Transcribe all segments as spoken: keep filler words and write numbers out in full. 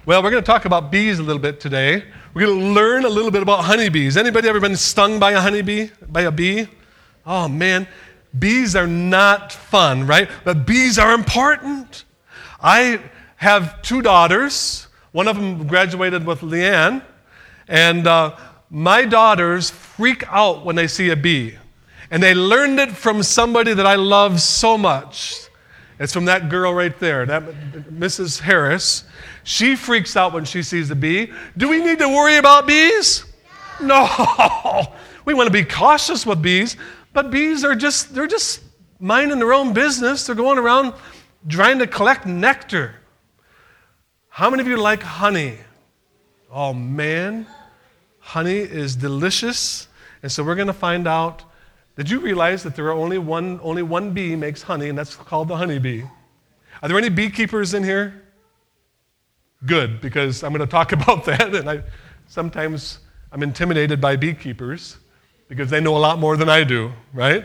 Well, we're going to talk about bees a little bit today. We're going to learn a little bit about honeybees. Anybody ever been stung by a honeybee, by a bee? Oh, man, bees are not fun, right? But bees are important. I have two daughters. One of them graduated with Leanne, and uh, my daughters freak out when they see a bee. And they learned it from somebody that I love so much. It's from that girl right there, that Missus Harris. She freaks out when she sees a bee. Do we need to worry about bees? No. We want to be cautious with bees, but bees are just, they're just minding their own business. They're going around trying to collect nectar. How many of you like honey? Oh, man. Honey is delicious. And so we're going to find out. Did you realize that there are only one, only one bee makes honey, and that's called the honeybee? Are there any beekeepers in here? Good, because I'm going to talk about that, and I sometimes I'm intimidated by beekeepers because they know a lot more than I do, right?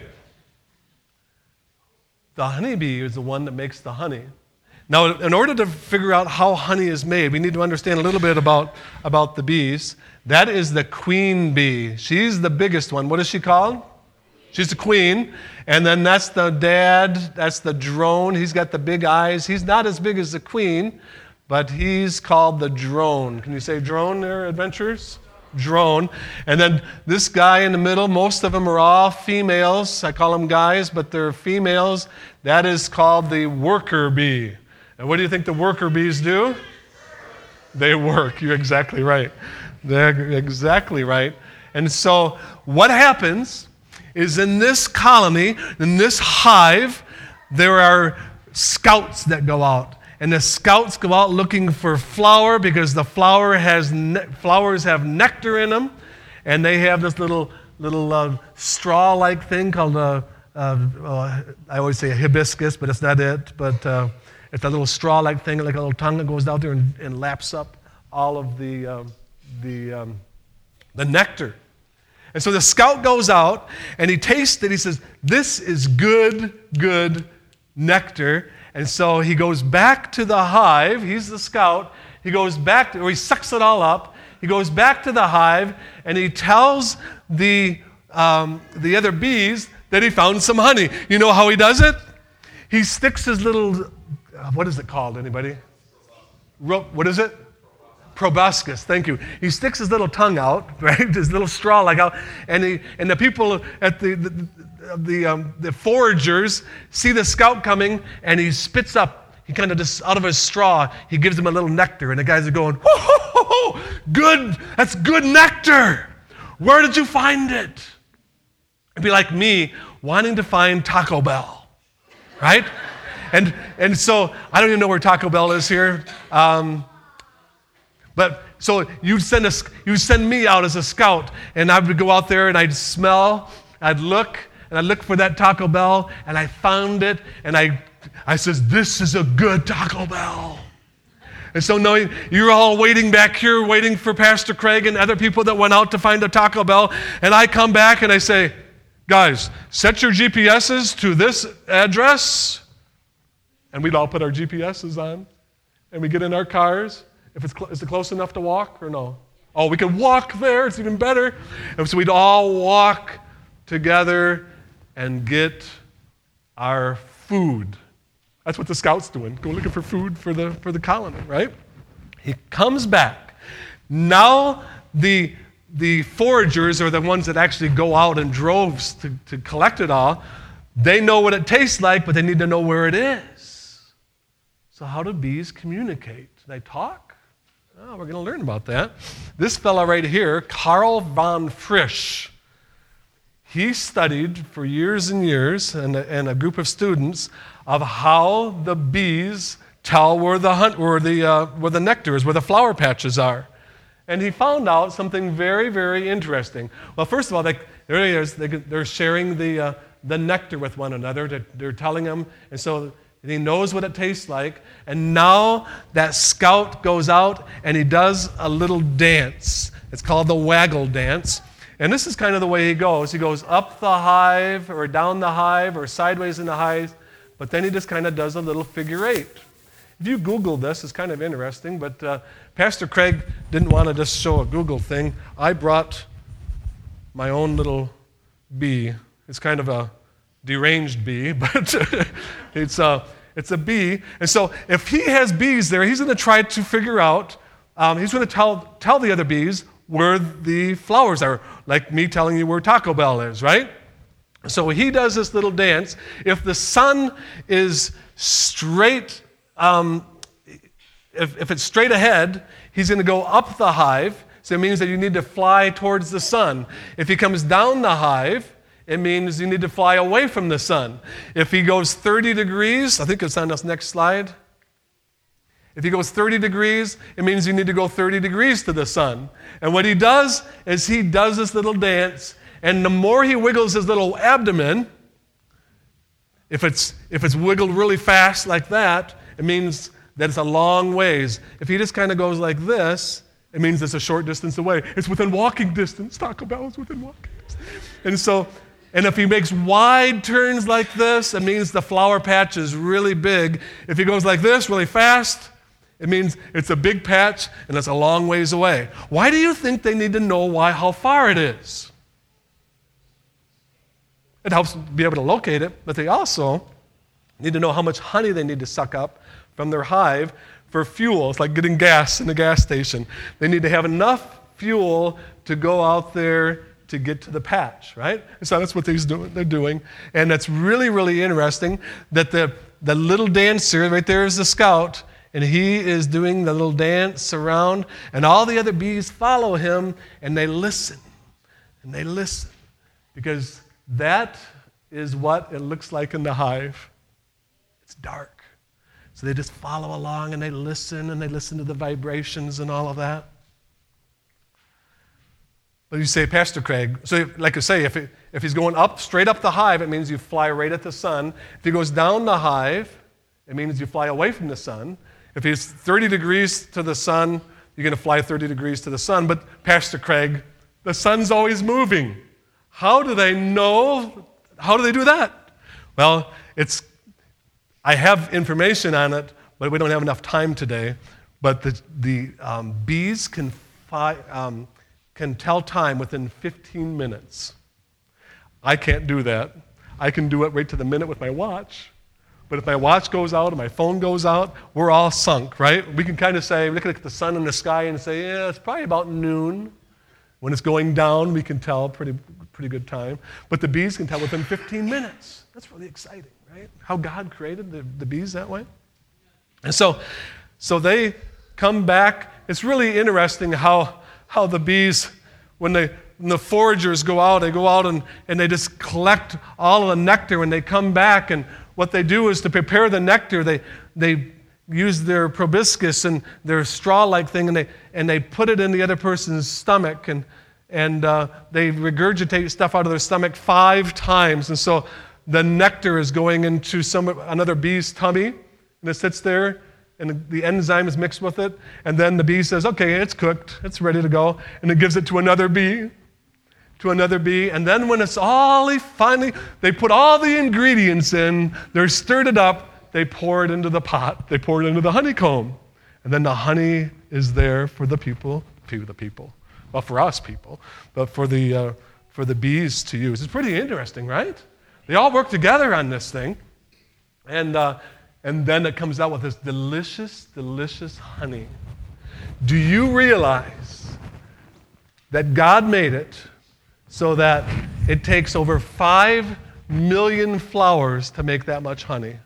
The honeybee is the one that makes the honey. Now, in order to figure out how honey is made, we need to understand a little bit about, about the bees. That is the queen bee. She's the biggest one. What is she called? She's the queen. And then that's the dad. That's the drone. He's got the big eyes. He's not as big as the queen, but he's called the drone. Can you say drone there, adventurers? Drone. And then this guy in the middle, most of them are all females. I call them guys, but they're females. That is called the worker bee. And what do you think the worker bees do? They work. You're exactly right. They're exactly right. And so what happens is in this colony, in this hive, there are scouts that go out. And the scouts go out looking for flower because the flower has ne- flowers have nectar in them. And they have this little little uh, straw-like thing called, a, uh, uh, I always say a hibiscus, but it's not it. But uh, it's a little straw-like thing, like a little tongue that goes out there and, and laps up all of the, um, the, um, the nectar. And so the scout goes out, and he tastes it. He says, this is good, good nectar. And so he goes back to the hive. He's the scout. He goes back, to, or he sucks it all up. He goes back to the hive, and he tells the, um, the other bees that he found some honey. You know how he does it? He sticks his little, uh, what is it called, anybody? Ro- what is it? Proboscis, thank you. He sticks his little tongue out, right? His little straw like out, and he and the people at the the the, um, the foragers see the scout coming, and he spits up. He kind of just out of his straw, he gives them a little nectar, and the guys are going, "Ho ho ho! Good, that's good nectar. Where did you find it?" It'd be like me wanting to find Taco Bell, right? and and so I don't even know where Taco Bell is here. Um, But so you send us, you send me out as a scout, and I would go out there and I'd smell, I'd look, and I'd look for that Taco Bell, and I found it, and I, I says, this is a good Taco Bell. And so knowing you're all waiting back here, waiting for Pastor Craig and other people that went out to find a Taco Bell, and I come back and I say, guys, set your G P S's to this address, and we'd all put our G P S's on, and we get in our cars. If it's cl- is it close enough to walk or no? Oh, we could walk there. It's even better. And so we'd all walk together and get our food. That's what the scout's doing. Go looking for food for the for the colony, right? He comes back. Now the the foragers are the ones that actually go out in droves to, to collect it all. They know what it tastes like, but they need to know where it is. So how do bees communicate? Do they talk? Oh, we're going to learn about that. This fella right here, Karl von Frisch, he studied for years and years, and a, and a group of students, of how the bees tell where the hunt, where the uh, where the nectar is, where the flower patches are, and he found out something very, very interesting. Well, first of all, they, there it is. They, they're sharing the uh, the nectar with one another. They're, they're telling them, and so. And he knows what it tastes like. And now that scout goes out and he does a little dance. It's called the waggle dance. And this is kind of the way he goes. He goes up the hive or down the hive or sideways in the hive. But then he just kind of does a little figure eight. If you Google this, it's kind of interesting, but uh, Pastor Craig didn't want to just show a Google thing. I brought my own little bee. It's kind of a deranged bee, but it's a, it's a bee. And so if he has bees there, he's going to try to figure out, um, he's going to tell, tell the other bees where the flowers are, like me telling you where Taco Bell is, right? So he does this little dance. If the sun is straight, um, if, if it's straight ahead, he's going to go up the hive. So it means that you need to fly towards the sun. If he comes down the hive, it means you need to fly away from the sun. If he goes thirty degrees, I think it's on this next slide. If he goes thirty degrees, it means you need to go thirty degrees to the sun. And what he does is he does this little dance, and the more he wiggles his little abdomen, if it's, if it's wiggled really fast like that, it means that it's a long ways. If he just kind of goes like this, it means it's a short distance away. It's within walking distance. Taco Bell is within walking distance. And so, and if he makes wide turns like this, it means the flower patch is really big. If he goes like this really fast, it means it's a big patch and it's a long ways away. Why do you think they need to know why, how far it is? It helps be able to locate it, but they also need to know how much honey they need to suck up from their hive for fuel. It's like getting gas in the gas station. They need to have enough fuel to go out there to get to the patch, right? And so that's what they're doing. They're doing. And that's really, really interesting that the, the little dancer, right there is the scout, and he is doing the little dance around, and all the other bees follow him, and they listen. And they listen. Because that is what it looks like in the hive. It's dark. So they just follow along, and they listen, and they listen to the vibrations and all of that. But you say, Pastor Craig, so like I say, if, it, if he's going up, straight up the hive, it means you fly right at the sun. If he goes down the hive, it means you fly away from the sun. If he's thirty degrees to the sun, you're going to fly thirty degrees to the sun. But Pastor Craig, the sun's always moving. How do they know? How do they do that? Well, it's, I have information on it, but we don't have enough time today. But the, the um, bees can fly, um, can tell time within fifteen minutes. I can't do that. I can do it right to the minute with my watch. But if my watch goes out and my phone goes out, we're all sunk, right? We can kind of say, look at the sun in the sky and say, yeah, it's probably about noon. When it's going down, we can tell pretty, pretty good time. But the bees can tell within fifteen minutes. That's really exciting, right? How God created the, the bees that way. And so, so they come back. It's really interesting how how the bees, when, they, when the foragers go out, they go out and, and they just collect all of the nectar when they come back. And what they do is to prepare the nectar, they, they use their proboscis and their straw-like thing, and they, and they put it in the other person's stomach, and, and uh, they regurgitate stuff out of their stomach five times. And so the nectar is going into some another bee's tummy, and it sits there, and the enzyme is mixed with it, and then the bee says, okay, it's cooked, it's ready to go, and it gives it to another bee, to another bee, and then when it's all, finally, they put all the ingredients in, they're stirred it up, they pour it into the pot, they pour it into the honeycomb, and then the honey is there for the people, to the people, well, for us people, but for the, uh, for the bees to use. It's pretty interesting, right? They all work together on this thing, and uh, And then it comes out with this delicious, delicious honey. Do you realize that God made it so that it takes over five million flowers to make that much honey?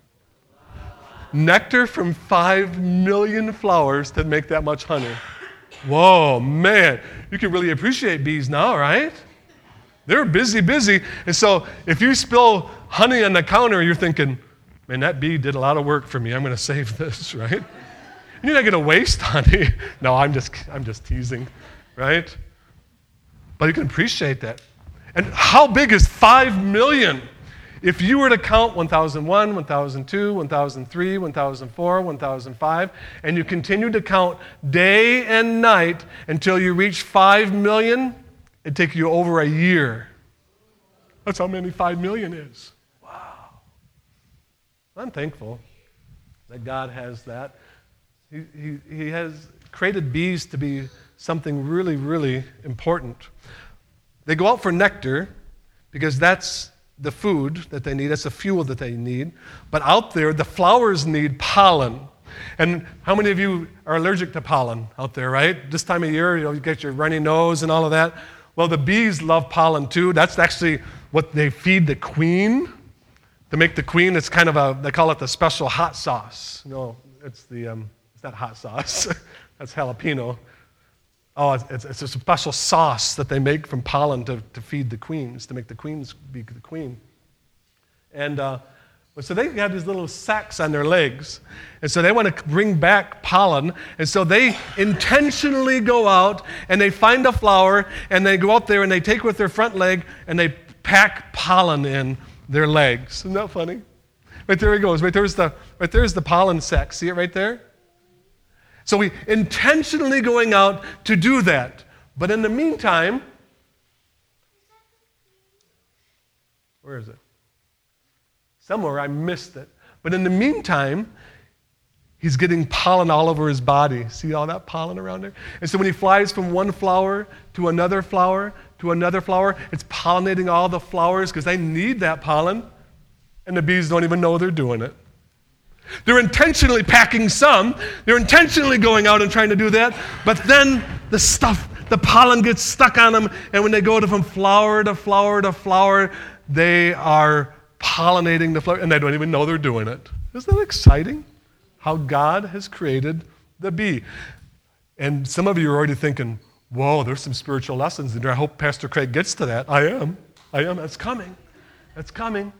Nectar from five million flowers to make that much honey. Whoa, man. You can really appreciate bees now, right? They're busy, busy. And so if you spill honey on the counter, you're thinking, man, that bee did a lot of work for me. I'm going to save this, right? You're not going to waste honey. No, I'm just, I'm just teasing, right? But you can appreciate that. And how big is five million? If you were to count one thousand one, one thousand two, one thousand three, one thousand four, one thousand five, and you continue to count day and night until you reach five million, it'd take you over a year. That's how many five million is. I'm thankful that God has that. He, he, he has created bees to be something really, really important. They go out for nectar because that's the food that they need. That's the fuel that they need. But out there, the flowers need pollen. And how many of you are allergic to pollen out there, right? This time of year, you know, you get your runny nose and all of that. Well, the bees love pollen too. That's actually what they feed the queen. To make the queen, it's kind of a, they call it the special hot sauce. No, it's the, um, it's not hot sauce. That's jalapeno. Oh, it's, it's a special sauce that they make from pollen to, to feed the queens, to make the queens be the queen. And uh, so they have these little sacs on their legs. And so they want to bring back pollen. And so they intentionally go out and they find a flower and they go out there and they take with their front leg and they pack pollen in their legs. Isn't that funny? Right there he goes. Right there's the, right there's the pollen sac. See it right there? So we intentionally going out to do that. But in the meantime, where is it? Somewhere I missed it. But in the meantime, he's getting pollen all over his body. See all that pollen around there? And so when he flies from one flower to another flower to another flower, it's pollinating all the flowers because they need that pollen. And the bees don't even know they're doing it. They're intentionally packing some. They're intentionally going out and trying to do that. But then the stuff, the pollen gets stuck on them. And when they go to from flower to flower to flower, they are pollinating the flower. And they don't even know they're doing it. Isn't that exciting? How God has created the bee. And some of you are already thinking, whoa, there's some spiritual lessons in there. I hope Pastor Craig gets to that. I am. I am. That's coming. That's coming.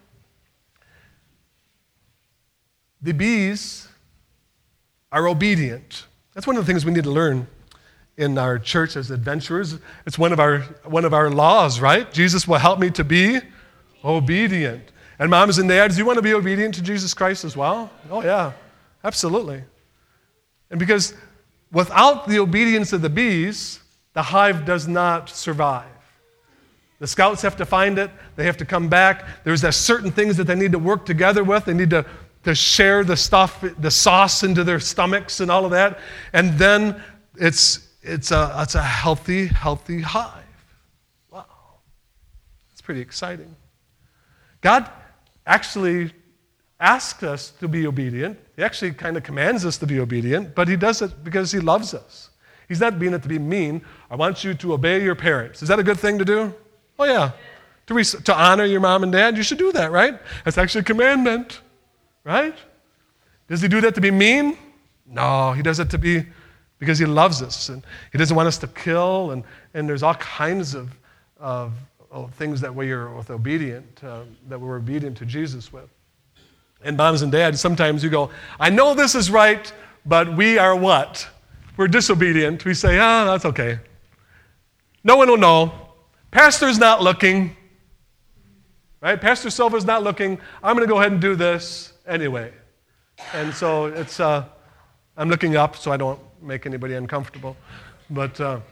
The bees are obedient. That's one of the things we need to learn in our church as adventurers. It's one of our one of our laws, right? Jesus will help me to be obedient. And moms and dads, do you want to be obedient to Jesus Christ as well? Oh yeah, absolutely. And because without the obedience of the bees, the hive does not survive. The scouts have to find it. They have to come back. There's that certain things that they need to work together with. They need to to share the stuff, the sauce into their stomachs and all of that. And then it's it's a, it's a healthy, healthy hive. Wow. It's pretty exciting. God actually asks us to be obedient. He actually kind of commands us to be obedient, but he does it because he loves us. He's not being it to be mean. I want you to obey your parents. Is that a good thing to do? Oh, yeah. To, res- to honor your mom and dad, you should do that, right? That's actually a commandment. Right? Does he do that to be mean? No, he does it to be because he loves us and he doesn't want us to kill and, and there's all kinds of, of, of things that we are with obedient, uh, that we're obedient to Jesus with. And moms and dads, sometimes you go, I know this is right, but we are what? We're disobedient. We say, ah, that's okay. No one will know. Pastor's not looking. Right? Pastor Silva's not looking. I'm going to go ahead and do this anyway. And so it's, uh, I'm looking up so I don't make anybody uncomfortable. But, uh,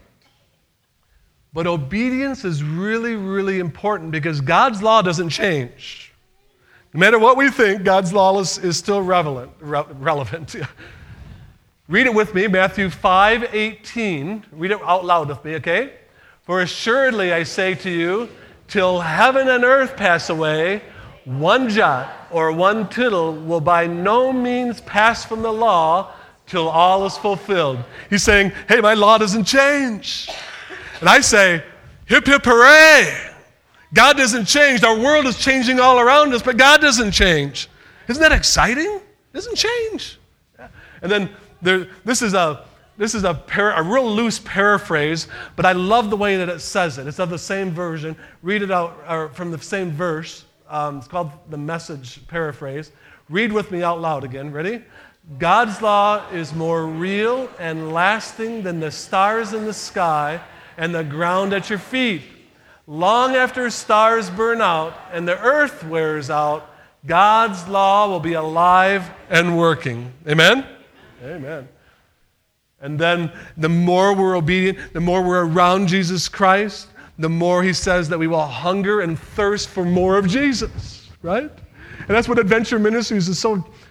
but obedience is really, really important because God's law doesn't change. No matter what we think, God's law is, is still relevant. Re- relevant. Read it with me, Matthew five eighteen. Read it out loud with me, okay? For assuredly I say to you, till heaven and earth pass away, one jot or one tittle will by no means pass from the law till all is fulfilled. He's saying, hey, my law doesn't change. And I say, hip, hip, hooray. God doesn't change. Our world is changing all around us, but God doesn't change. Isn't that exciting? It doesn't change. And then there, this is a This is a, par- a real loose paraphrase, but I love the way that it says it. It's of the same version. Read it out or from the same verse. Um, it's called the Message paraphrase. Read with me out loud again. Ready? God's law is more real and lasting than the stars in the sky and the ground at your feet. Long after stars burn out and the earth wears out, God's law will be alive and working. Amen? Amen. And then the more we're obedient, the more we're around Jesus Christ, the more he says that we will hunger and thirst for more of Jesus, right? And that's what Adventure Ministries is so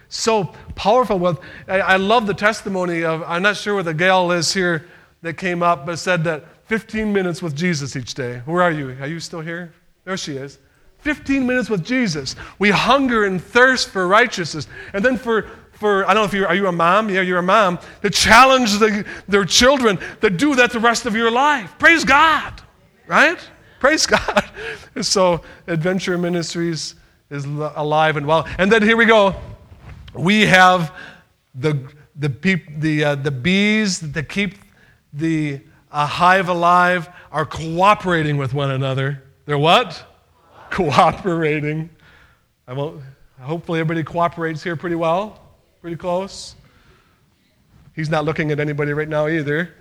so powerful. With I, I love the testimony of, I'm not sure where the gal is here that came up, but said that fifteen minutes with Jesus each day. Where are you? Are you still here? There she is. fifteen minutes with Jesus. We hunger and thirst for righteousness. And then for, for I don't know if you're, are you a mom? Yeah, you're a mom. To challenge the, their children to do that the rest of your life. Praise God, right? Praise God. So Adventure Ministries is alive and well. And then here we go. We have the the peop, the uh, the bees that keep the uh, hive alive are cooperating with one another. They're what? Cooperating. I won't, hopefully everybody cooperates here pretty well, pretty close. He's not looking at anybody right now either.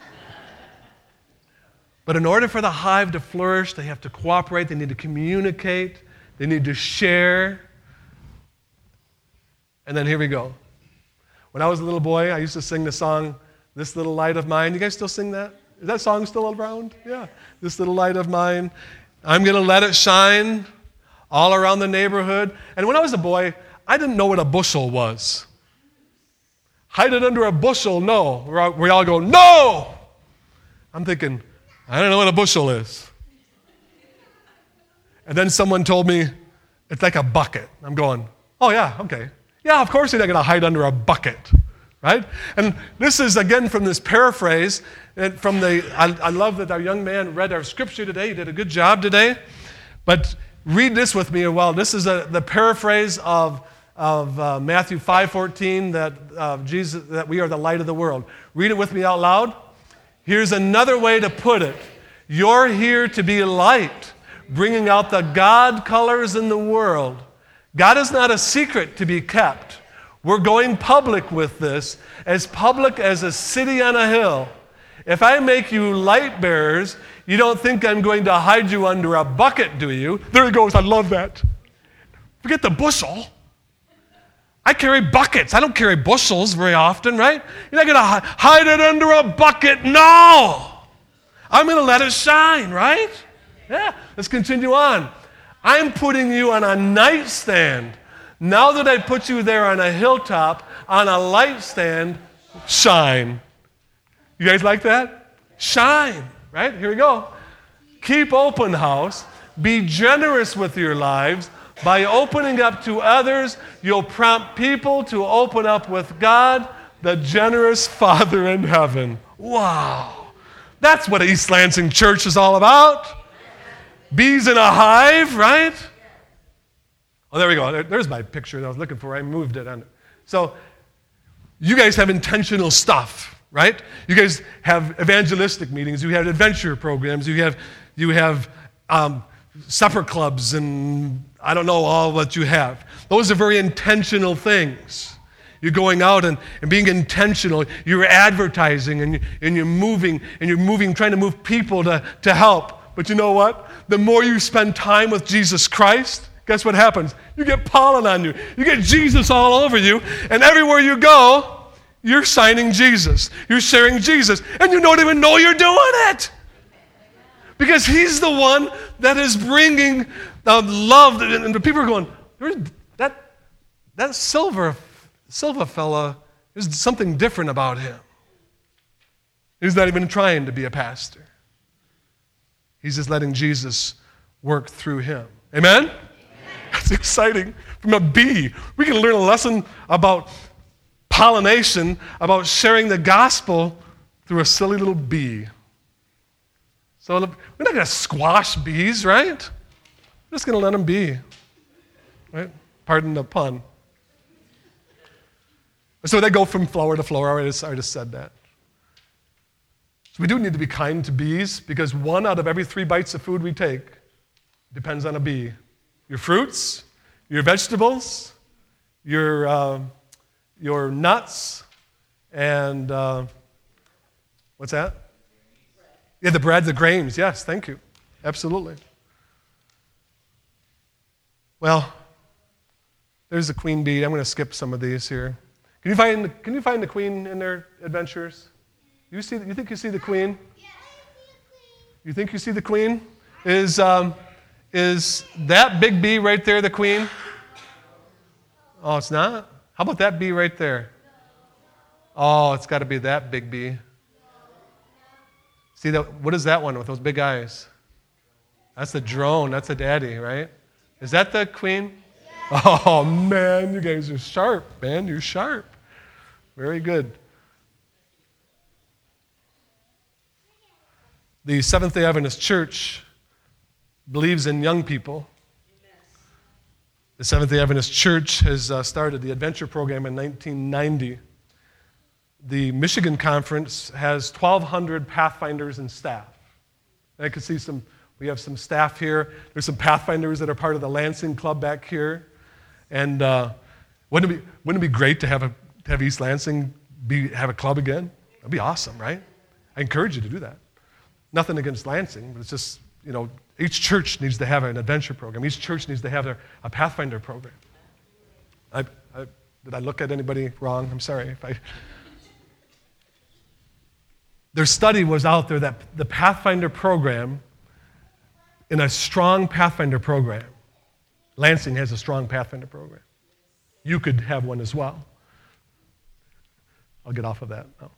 But in order for the hive to flourish, they have to cooperate, they need to communicate, they need to share. And then here we go. When I was a little boy, I used to sing the song, This Little Light of Mine. You guys still sing that? Is that song still around? Yeah. This little light of mine. I'm going to let it shine all around the neighborhood. And when I was a boy, I didn't know what a bushel was. Hide it under a bushel, no. We all go, no! I'm thinking, I don't know what a bushel is. And then someone told me, it's like a bucket. I'm going, oh yeah, okay. Yeah, of course you're not going to hide under a bucket, right? And this is, again, from this paraphrase, and from the, I, I love that our young man read our scripture today. He did a good job today. But read this with me a while. This is a, the paraphrase of, of uh, Matthew five fourteen, that uh, Jesus, that we are the light of the world. Read it with me out loud. Here's another way to put it. You're here to be light, bringing out the God colors in the world. God is not a secret to be kept. We're going public with this, as public as a city on a hill. If I make you light bearers, you don't think I'm going to hide you under a bucket, do you? There he goes, I love that. Forget the bushel. I carry buckets. I don't carry bushels very often, right? You're not going to hide it under a bucket. No. I'm going to let it shine, right? Yeah, let's continue on. I'm putting you on a nightstand. Now that I put you there on a hilltop, on a light stand, shine. You guys like that? Shine, right? Here we go. Keep open house. Be generous with your lives. By opening up to others, you'll prompt people to open up with God, the generous Father in heaven. Wow. That's what East Lansing Church is all about. Bees in a hive, right? Oh, there we go. There's my picture that I was looking for. I moved it. On. So you guys have intentional stuff, right? You guys have evangelistic meetings. You have adventure programs. You have, you have um, supper clubs, and I don't know all what you have. Those are very intentional things. You're going out and, and being intentional. You're advertising, and, you, and you're moving, and you're moving, trying to move people to, to help. But you know what? The more you spend time with Jesus Christ, guess what happens? You get pollen on you. You get Jesus all over you, and everywhere you go, you're signing Jesus. You're sharing Jesus, and you don't even know you're doing it. Because he's the one that is bringing uh, love, and the people are going, that, that silver, silver fella, there's something different about him. He's not even trying to be a pastor. He's just letting Jesus work through him. Amen? Amen? That's exciting. From a bee, we can learn a lesson about pollination, about sharing the gospel through a silly little bee. So we're not going to squash bees, right? We're just going to let them be. Right? Pardon the pun. So they go from flower to flower. I just, I just said that. So we do need to be kind to bees, because one out of every three bites of food we take depends on a bee. Your fruits, your vegetables, your, uh, your nuts, and uh, what's that? Yeah, the bread, the grains. Yes, thank you. Absolutely. Well, there's the queen bee. I'm going to skip some of these here. Can you find, can you find the queen in their adventures? You see? You think you see the queen? Yeah, I see a queen. You think you see the queen? Is um, is that big bee right there the queen? Oh, it's not? How about that bee right there? Oh, it's got to be that big bee. See, that? What is that one with those big eyes? That's the drone. That's the daddy, right? Is that the queen? Oh, man, you guys are sharp, man. You're sharp. Very good. The Seventh-day Adventist Church believes in young people. The Seventh-day Adventist Church has uh, started the Adventure Program in nineteen ninety. The Michigan Conference has twelve hundred Pathfinders and staff. I can see some, we have some staff here. There's some Pathfinders that are part of the Lansing Club back here. And uh, wouldn't, it be, wouldn't it be great to have, a, to have East Lansing be, have a club again? That'd be awesome, right? I encourage you to do that. Nothing against Lansing, but it's just, you know, each church needs to have an adventure program. Each church needs to have their, a Pathfinder program. I, I, did I look at anybody wrong? I'm sorry if I... Their study was out there that the Pathfinder program, in a strong Pathfinder program, Lansing has a strong Pathfinder program. You could have one as well. I'll get off of that now.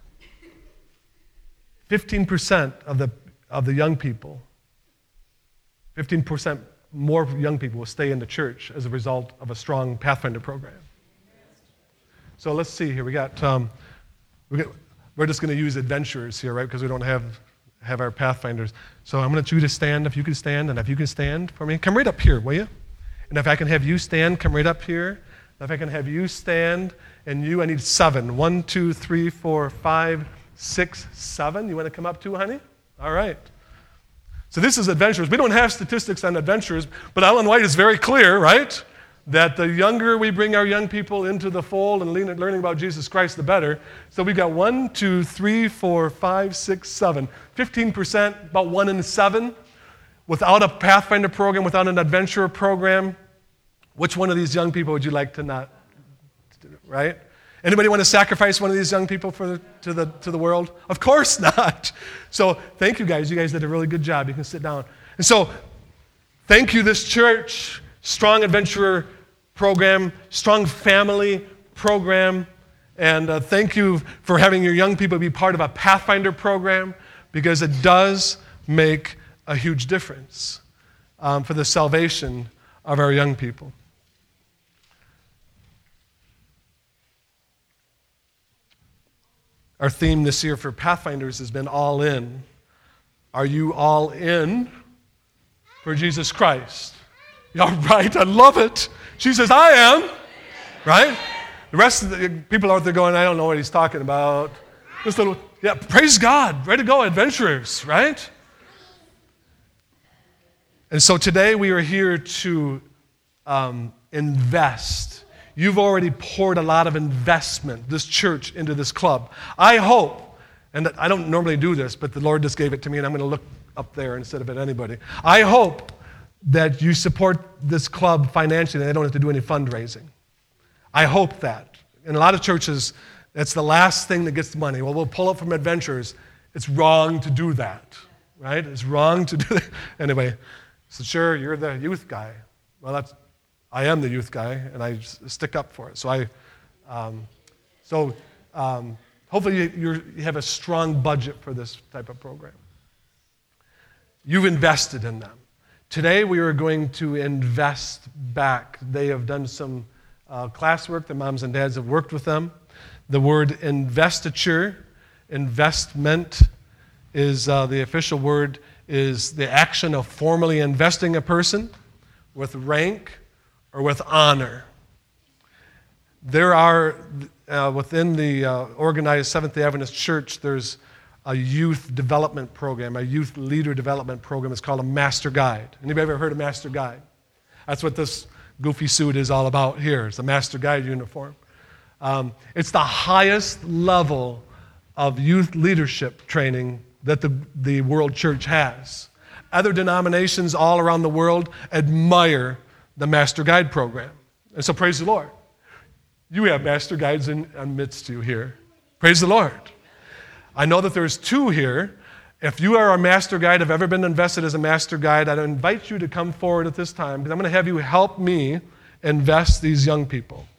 fifteen percent of the, of the young people, fifteen percent more young people will stay in the church as a result of a strong Pathfinder program. So let's see here. We got, um, we got We're just going to use adventurers here, right? Because we don't have, have our Pathfinders. So I'm going to ask you to stand, if you can stand, and if you can stand for me. Come right up here, will you? And if I can have you stand, come right up here. And if I can have you stand, and you, I need seven. One, two, three, four, five, six, seven. You want to come up too, honey? All right. So this is adventurers. We don't have statistics on adventurers, but Ellen White is very clear, right? That the younger we bring our young people into the fold and learning about Jesus Christ, the better. So we've got one, two, three, four, five, six, seven. fifteen percent, about one in seven. Without a Pathfinder program, without an adventurer program, which one of these young people would you like to not, right? Anybody want to sacrifice one of these young people for the, to, the, to the world? Of course not. So thank you guys. You guys did a really good job. You can sit down. And so thank you, this church. Strong adventurer program, strong family program, and uh, thank you for having your young people be part of a Pathfinder program, because it does make a huge difference um, for the salvation of our young people. Our theme this year for Pathfinders has been all in. Are you all in for Jesus Christ? All right, I love it. She says, I am, right? The rest of the people out there going, I don't know what he's talking about. Just a little, yeah, praise God. Ready to go, adventurers, right? And so today we are here to um, invest. You've already poured a lot of investment, this church, into this club. I hope, and I don't normally do this, but the Lord just gave it to me, and I'm going to look up there instead of at anybody. I hope that you support this club financially and they don't have to do any fundraising. I hope that. In a lot of churches, that's the last thing that gets the money. Well, we'll pull up from adventurers. It's wrong to do that, right? It's wrong to do that. Anyway, so sure, you're the youth guy. Well, that's, I am the youth guy, and I stick up for it. So I, um, so um, hopefully you, you're, you have a strong budget for this type of program. You've invested in them. Today we are going to invest back. They have done some uh, classwork. The moms and dads have worked with them. The word investiture, investment, is uh, the official word, is the action of formally investing a person with rank or with honor. There are, uh, within the uh, organized Seventh-day Adventist Church, there's a youth development program, a youth leader development program. It's called a Master Guide. Anybody ever heard of Master Guide? That's what this goofy suit is all about here. It's a Master Guide uniform. Um, it's the highest level of youth leadership training that the, the world church has. Other denominations all around the world admire the Master Guide program. And so praise the Lord. You have Master Guides in amidst you here. Praise the Lord. I know that there's two here. If you are a Master Guide, have ever been invested as a Master Guide, I'd invite you to come forward at this time, because I'm going to have you help me invest these young people.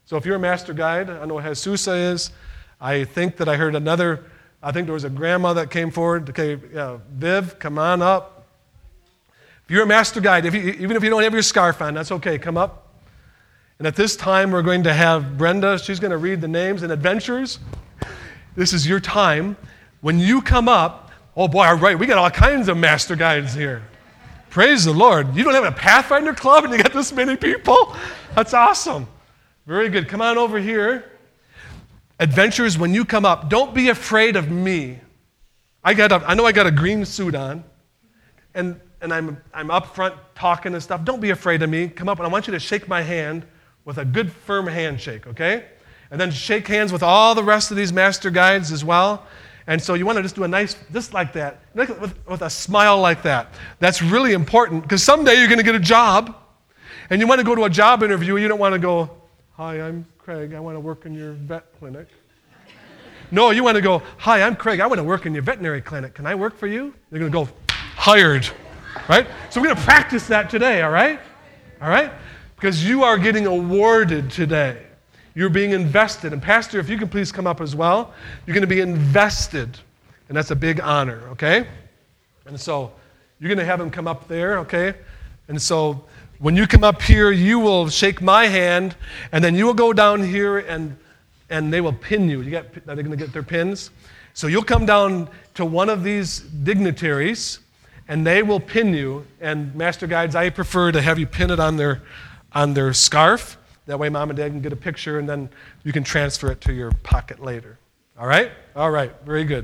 So if you're a master guide, I know Jesus is. I think that I heard another, I think there was a grandma that came forward. Okay, yeah, Viv, come on up. If you're a master guide, if you, even if you don't have your scarf on, that's okay, come up. And at this time, we're going to have Brenda, she's going to read the names and adventures. This is your time. When you come up, oh boy, all right, we got all kinds of master guides here. Praise the Lord. You don't have a Pathfinder club and you got this many people? That's awesome. Very good. Come on over here. Adventures, when you come up, don't be afraid of me. I got a, I know I got a green suit on, and, and I'm, I'm up front talking and stuff. Don't be afraid of me. Come up, and I want you to shake my hand with a good, firm handshake, okay? And then shake hands with all the rest of these master guides as well. And so you want to just do a nice, just like that, with, with a smile like that. That's really important, because someday you're going to get a job, and you want to go to a job interview, and you don't want to go, hi, I'm Craig, I want to work in your vet clinic. No, you want to go, hi, I'm Craig, I want to work in your veterinary clinic. Can I work for you? They're going to go, hired, right? So we're going to practice that today, all right? All right? Because you are getting awarded today. You're being invested. And Pastor, if you can please come up as well. You're going to be invested. And that's a big honor, okay? And so you're going to have him come up there, okay? And so when you come up here, you will shake my hand, and then you will go down here, and, and they will pin you. You got, are they going to get their pins? So you'll come down to one of these dignitaries, and they will pin you. And Master Guides, I prefer to have you pin it on their, on their scarf. That way Mom and Dad can get a picture, and then you can transfer it to your pocket later. All right? All right. Very good.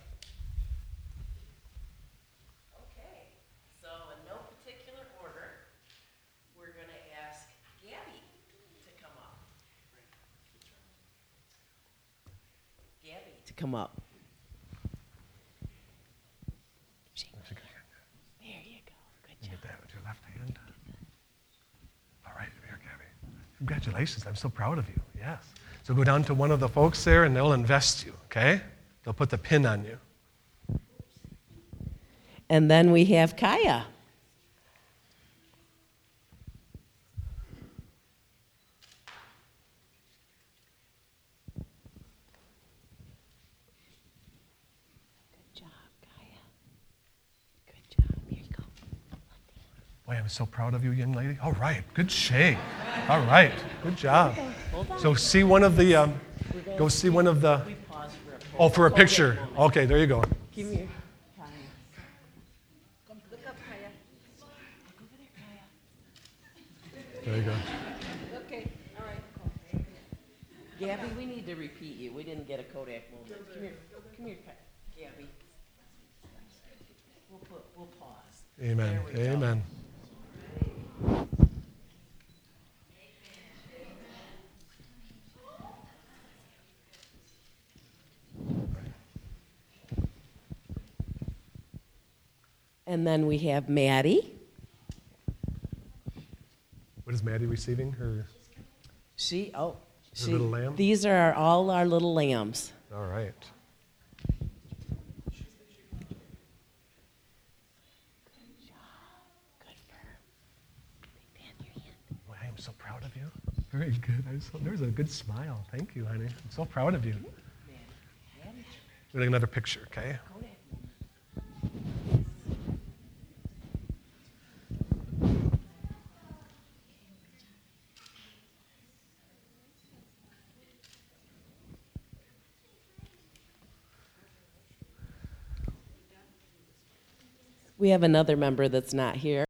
Okay. So in no particular order, we're going to ask Gabby to come up. Gabby to come up. There you go. Good job. Get that with your left hand. All right. Here, Gabby. Congratulations. I'm so proud of you. Yes. So go down to one of the folks there, and they'll invest you, okay? They'll put the pin on you. And then we have Kaya. Good job, Kaya. Good job. Here you go. Boy, I'm so proud of you, young lady. All right. Good shake. All right. Good job. So see one of the, um, go see one of the, We pause for a oh, for a picture. Okay, there you go. Give me your Kaya. Look up, Kaya. Look over there, Kaya. There you go. Okay, all right. Gabby, we need to repeat you. We didn't get a Kodak moment. Come here. Come here, Ka- Gabby. We'll put, we'll pause. Amen. There we go. Amen. And then we have Maddie. What is Maddie receiving? Her. She, oh, she, little lamb? these are all our little lambs. All right. Good for her. Big man, your hand. Boy, I am so proud of you. Very good. I'm so, there's a good smile. Thank you, honey. I'm so proud of you. We're going to another picture, okay? Kodak. We have another member that's not here.